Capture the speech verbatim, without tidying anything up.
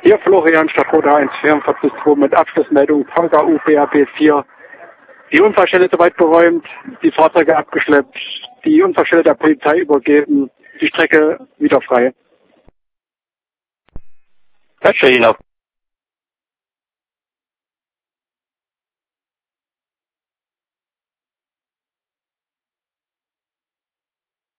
Hier Florian Stadtroder eins vier vier zwei mit Abschlussmeldung Panzer U P A P vier. Die Unfallstelle soweit beräumt, die Fahrzeuge abgeschleppt, die Unfallstelle der Polizei übergeben, die Strecke wieder frei. Feststellen auf